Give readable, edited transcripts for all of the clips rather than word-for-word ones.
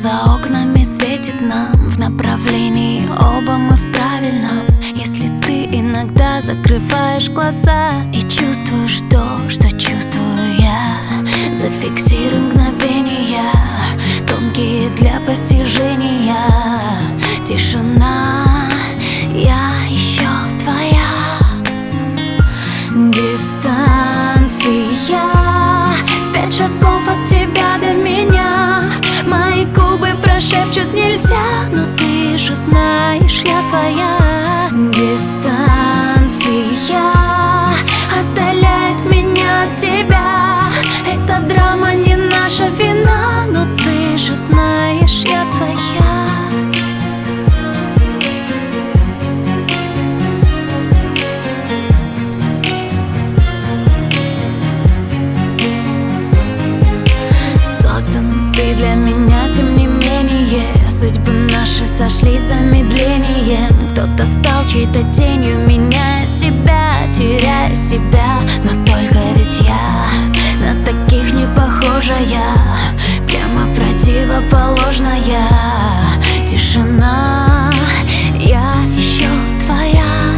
за окнами светит нам в направлении, оба мы в правильном. Если ты иногда закрываешь глаза и чувствуешь то, что чувствую я, зафиксируй мгновения, тонкие для постижения. Тишина, я еще твоя. Дистанция, 5 шагов от тебя до меня. Мои губы прошепчут нельзя, но ты же знаешь, я твоя. Дистанция отдаляет меня от тебя. Эта драма не наша вина, но ты же знаешь, я твоя. Создан ты для меня, тем не менее судьбы наши сошлись замедлением. Кто-то стал чьей-то тенью, меняя себя, теряя себя. Но только ведь я на таких не похожая, прямо противоположная. Тишина, я еще твоя.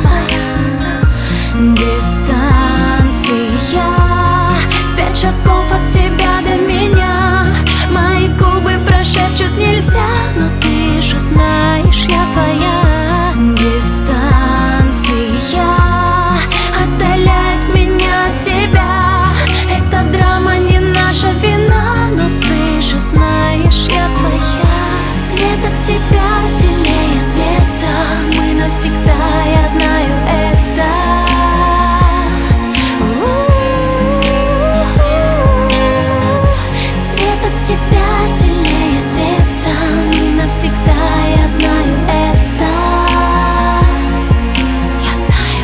Дистанция, 5 шагов от тебя до меня. Мои губы прошепчут нельзя, но ты же знаешь, я твоя. Дистанция отдаляет меня от тебя. Эта драма не наша вина, но ты же знаешь, я твоя. Свет от тебя сильнее света, мы навсегда, я знаю это. Свет от тебя сильнее света, мы навсегда, я знаю это. Я знаю.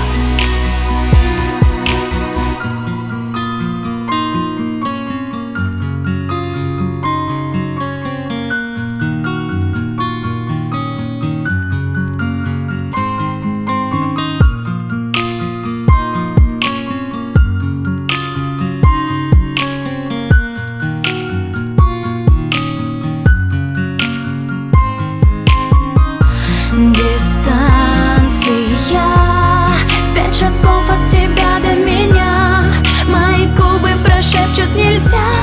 Дистанция, 5 шагов от тебя до меня. Мои губы прошепчут нельзя,